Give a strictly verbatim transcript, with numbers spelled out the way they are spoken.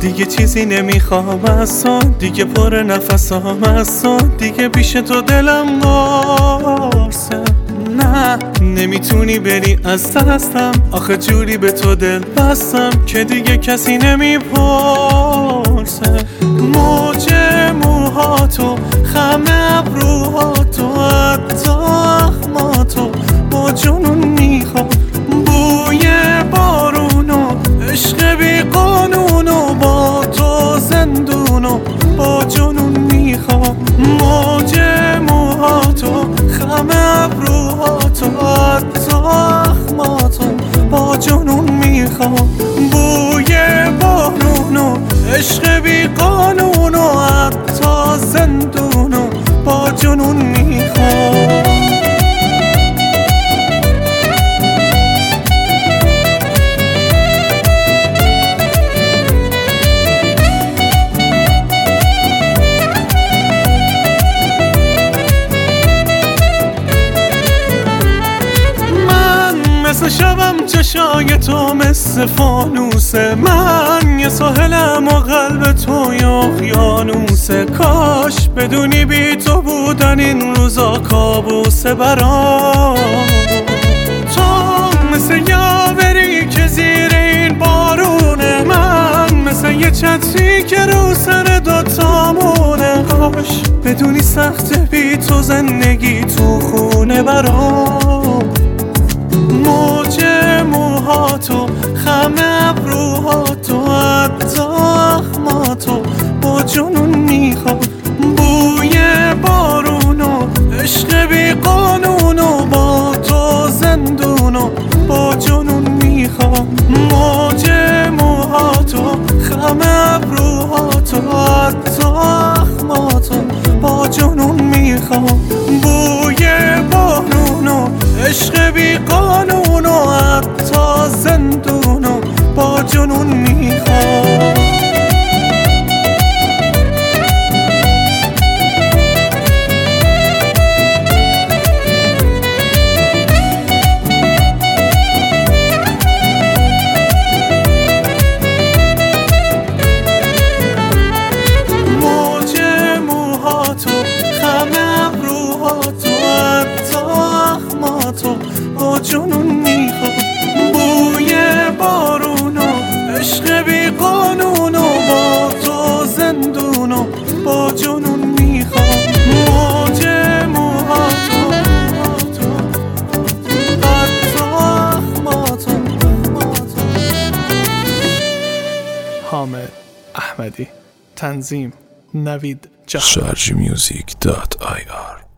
دیگه چیزی نمیخوام از تو، دیگه پر نفسام از تو، دیگه پیش تو دلم وارسه. نه نمیتونی بری از دستم، آخه جوری به تو دل بستم که دیگه کسی نمیپرسه. موج موهاتو، خم ابروهاتو، حتی اخماتو با جنون میخوام. بوی بارونو، عشق بی قانونو، با تو زندونو با جنون میخوام. موج موهاتو، خم ابروهاتو، حتی اخماتو با جنون میخوام. بوی بارونو، عشق بی قانونو، حتی زندونو با جنون میخوام. مثل شبم چشای تو مثل فانوسه، من یه ساحلم و قلب تو یا اقیانوسه. کاش بدونی بی تو بودن این روزا کابوسه برام. تو مثل یاوری که زیر این بارونه، من مثل یه چتری که رو سر دوتامونه. کاش بدونی سخته بی تو زندگی تو خونه برام. موج موهاتو، خم ابروهاتو، حتی اخماتو با جنون میخوام. بوی بارونو، عشق بی قانونو، با تو زندونو با جنون میخوام. موج موهاتو، خم ابروهاتو، حتی اخماتو با جنون میخوام. بوی بارونو، عشق بی قانونو، حتی زندونو با جنون میخوام. موج موهاتو، خم ابروهاتو، حتی اخماتو با جنون میخوام. بوی بارونو، عشق بی قانونو، با تو زندونو با جنون میخوام. موج موهاتو، حتی اخماتو. حامد احمدی، تنظیم نوید جهان. شارژ میوزیک دات آی آر